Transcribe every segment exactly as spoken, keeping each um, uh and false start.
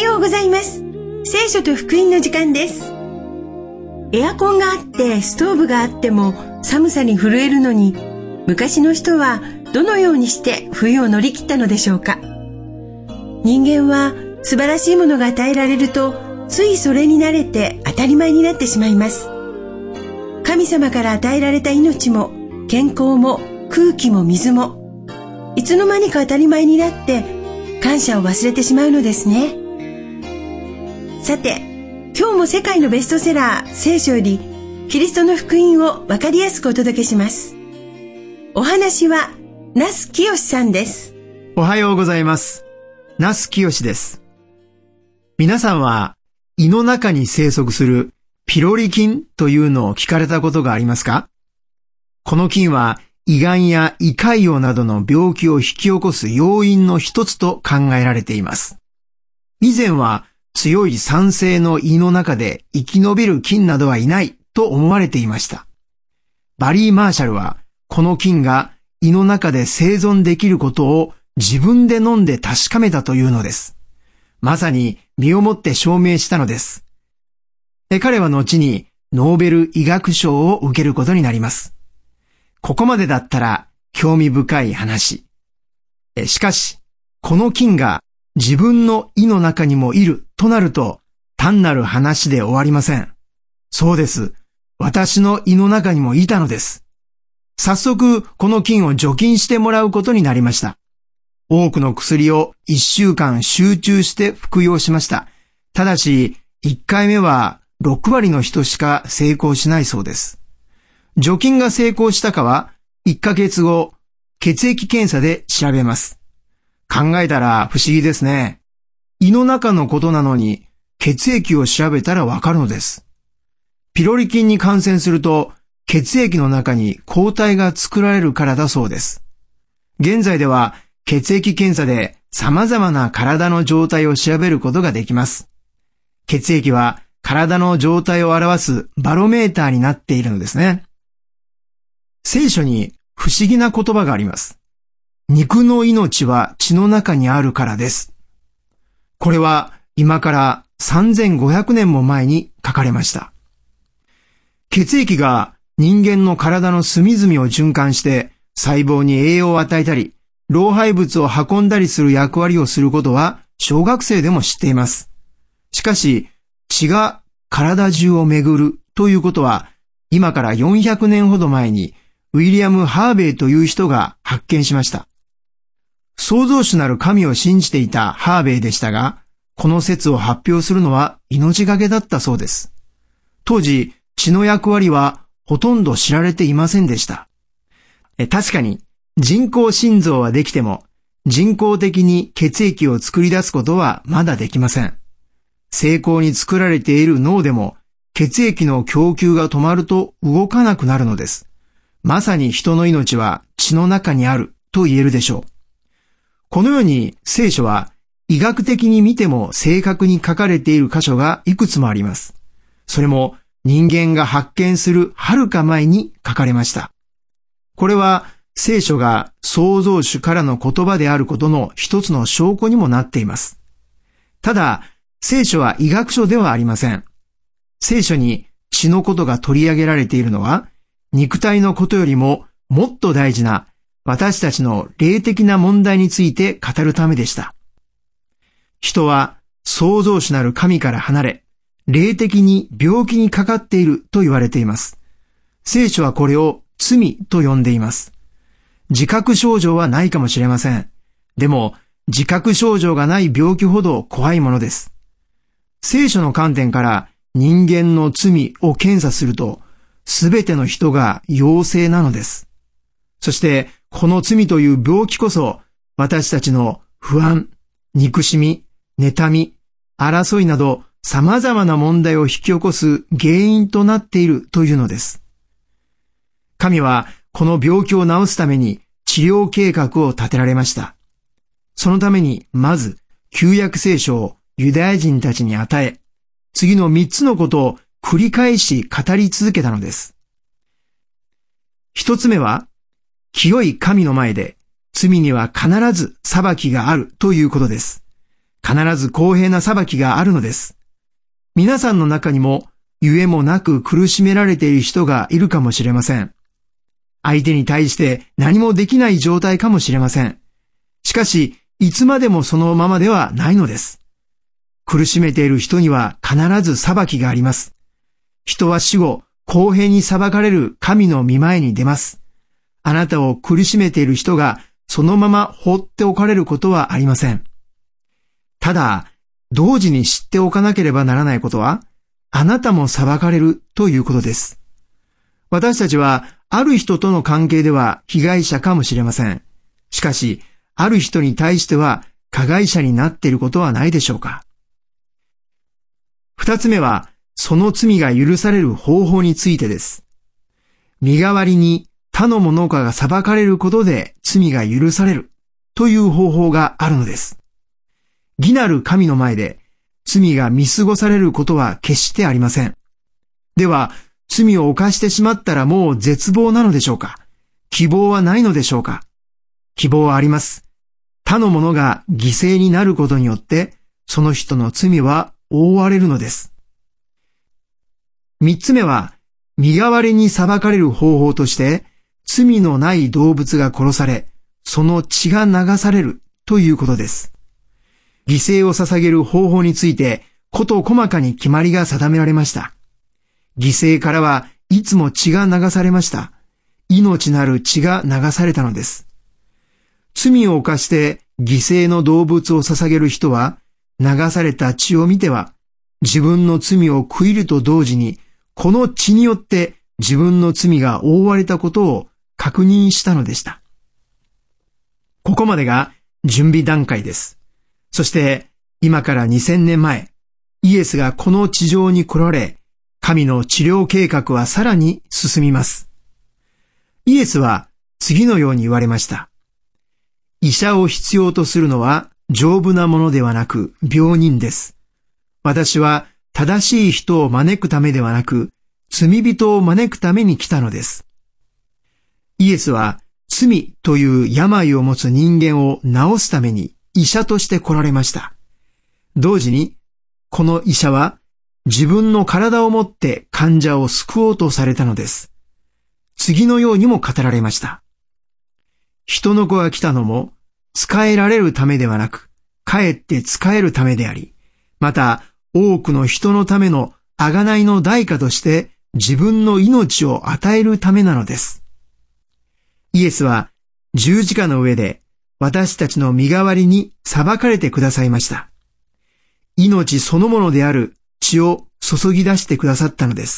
ようございます。聖書と福音の時間です。エアコンがあってストーブがあっても寒さに震えるのに、昔の人はどのようにして冬を乗り切ったのでしょうか。人間は素晴らしいものが与えられると、ついそれに慣れて当たり前になってしまいます。神様から与えられた命も健康も空気も水も、いつの間にか当たり前になって感謝を忘れてしまうのですね。さて、今日も世界のベストセラー聖書よりキリストの福音をわかりやすくお届けします。お話は那須清さんです。 おはようございます。那須清です。皆さんは胃の中に生息するピロリ菌というのを聞かれたことがありますか？この菌は胃がんや胃潰瘍などの病気を引き起こす要因の一つと考えられています。以前は強い酸性の胃の中で生き延びる菌などはいないと思われていました。バリー・マーシャルはこの菌が胃の中で生存できることを自分で飲んで確かめたというのです。まさに身をもって証明したのです。彼は後にノーベル医学賞を受けることになります。ここまでだったら興味深い話。しかし、この菌が自分の胃の中にもいるとなると、単なる話で終わりません。そうです。私の胃の中にもいたのです。早速、この菌を除菌してもらうことになりました。多くの薬をいっしゅうかん集中して服用しました。ただし、いっかいめはろくわりの人しか成功しないそうです。除菌が成功したかはいっかげつご、血液検査で調べます。考えたら不思議ですね。胃の中のことなのに血液を調べたらわかるのです。ピロリ菌に感染すると血液の中に抗体が作られるからだそうです。現在では血液検査で様々な体の状態を調べることができます。血液は体の状態を表すバロメーターになっているのですね。聖書に不思議な言葉があります。肉の命は血の中にあるからです。これは今からさんぜんごひゃくねんも前に書かれました。血液が人間の体の隅々を循環して細胞に栄養を与えたり、老廃物を運んだりする役割をすることは小学生でも知っています。しかし、血が体中を巡るということは、今からよんひゃくねんほど前にウィリアム・ハーベイという人が発見しました。創造主なる神を信じていたハーベイでしたが、この説を発表するのは命がけだったそうです。当時、血の役割はほとんど知られていませんでした。え確かに、人工心臓はできても、人工的に血液を作り出すことはまだできません。精巧に作られている脳でも、血液の供給が止まると動かなくなるのです。まさに人の命は血の中にあると言えるでしょう。このように聖書は医学的に見ても正確に書かれている箇所がいくつもあります。それも人間が発見するはるか前に書かれました。これは聖書が創造主からの言葉であることの一つの証拠にもなっています。ただ、聖書は医学書ではありません。聖書に血のことが取り上げられているのは、肉体のことよりももっと大事な私たちの霊的な問題について語るためでした。人は創造主なる神から離れ、霊的に病気にかかっていると言われています。聖書はこれを罪と呼んでいます。自覚症状はないかもしれません。でも、自覚症状がない病気ほど怖いものです。聖書の観点から人間の罪を検査すると、すべての人が陽性なのです。そして、この罪という病気こそ、私たちの不安、憎しみ、妬み、争いなど様々な問題を引き起こす原因となっているというのです。神はこの病気を治すために治療計画を立てられました。そのためにまず旧約聖書をユダヤ人たちに与え、次の三つのことを繰り返し語り続けたのです。一つ目は、清い神の前で罪には必ず裁きがあるということです。 必ず公平な裁きがあるのです。皆さんの中にも、ゆえもなく苦しめられている人がいるかもしれません。相手に対して何もできない状態かもしれません。しかし、いつまでもそのままではないのです。苦しめている人には必ず裁きがあります。人は死後、公平に裁かれる神の御前に出ます。あなたを苦しめている人がそのまま放っておかれることはありません。ただ、同時に知っておかなければならないことは、あなたも裁かれるということです。私たちは、ある人との関係では被害者かもしれません。しかし、ある人に対しては加害者になっていることはないでしょうか。二つ目は、その罪が許される方法についてです。身代わりに他の者かが裁かれることで罪が許されるという方法があるのです。義なる神の前で罪が見過ごされることは決してありません。では、罪を犯してしまったらもう絶望なのでしょうか？希望はないのでしょうか？希望はあります。他の者が犠牲になることによって、その人の罪は覆われるのです。三つ目は、身代わりに裁かれる方法として、罪のない動物が殺され、その血が流されるということです。犠牲を捧げる方法について、事細かに決まりが定められました。犠牲からはいつも血が流されました。命なる血が流されたのです。罪を犯して犠牲の動物を捧げる人は、流された血を見ては、自分の罪を悔いると同時に、この血によって自分の罪が覆われたことを確認したのでした。ここまでが準備段階です。そして今からにせんねんまえ、イエスがこの地上に来られ、神の治療計画はさらに進みます。イエスは次のように言われました。医者を必要とするのは丈夫なものではなく病人です。私は正しい人を招くためではなく、罪人を招くために来たのです。イエスは罪という病を持つ人間を治すために医者として来られました。同時に、この医者は自分の体をもって患者を救おうとされたのです。次のようにも語られました。人の子が来たのも、仕えられるためではなく、かえって仕えるためであり、また多くの人のための贖いの代価として自分の命を与えるためなのです。イエスは十字架の上で私たちの身代わりに裁かれてくださいました。命そのものである血を注ぎ出してくださったのです。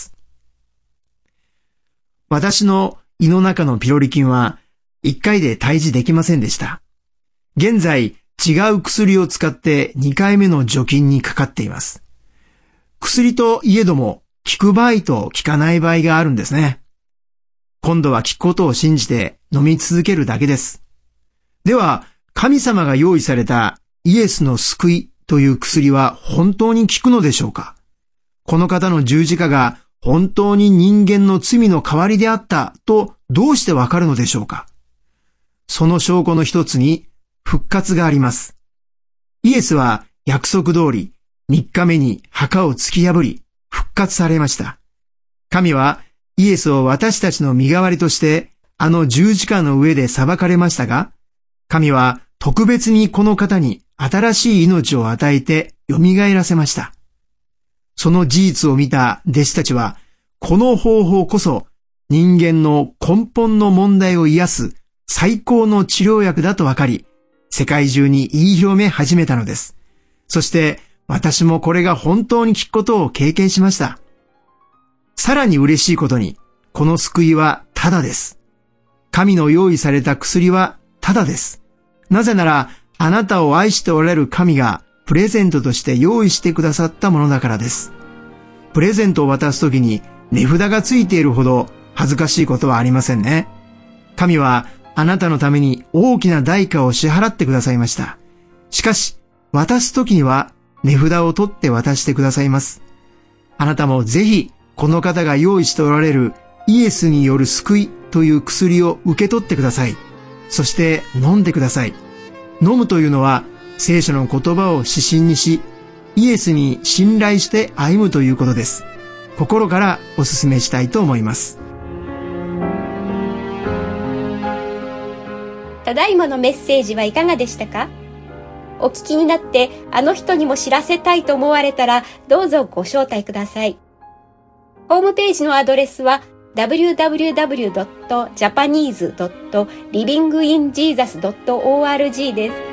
私の胃の中のピロリ菌はいっかいで退治できませんでした。現在違う薬を使ってにかいめの除菌にかかっています。薬といえども効く場合と効かない場合があるんですね。今度は効くことを信じて飲み続けるだけです。では、神様が用意されたイエスの救いという薬は本当に効くのでしょうか？この方の十字架が本当に人間の罪の代わりであったとどうしてわかるのでしょうか？その証拠の一つに復活があります。イエスは約束通りみっかめに墓を突き破り復活されました。神はイエスを私たちの身代わりとしてあの十字架の上で裁かれましたが、神は特別にこの方に新しい命を与えて蘇らせました。その事実を見た弟子たちは、この方法こそ人間の根本の問題を癒す最高の治療薬だと分かり、世界中に言い広め始めたのです。そして私もこれが本当に効くことを経験しました。さらに嬉しいことに、この救いはただです。神の用意された薬はただです。なぜなら、あなたを愛しておられる神がプレゼントとして用意してくださったものだからです。プレゼントを渡すときに値札がついているほど恥ずかしいことはありませんね。神はあなたのために大きな代価を支払ってくださいました。しかし、渡すときには値札を取って渡してくださいます。あなたもぜひこの方が用意しておられるイエスによる救いという薬を受け取ってください。そして飲んでください。飲むというのは聖書の言葉を指針にし、イエスに信頼して歩むということです。心からお勧めしたいと思います。 ただいまのメッセージはいかがでしたか？お聞きになってあの人にも知らせたいと思われたらどうぞご招待ください。ホームページのアドレスは ダブリューダブリューダブリュードットジャパニーズドットリビングインジーザスドットオーアールジー です。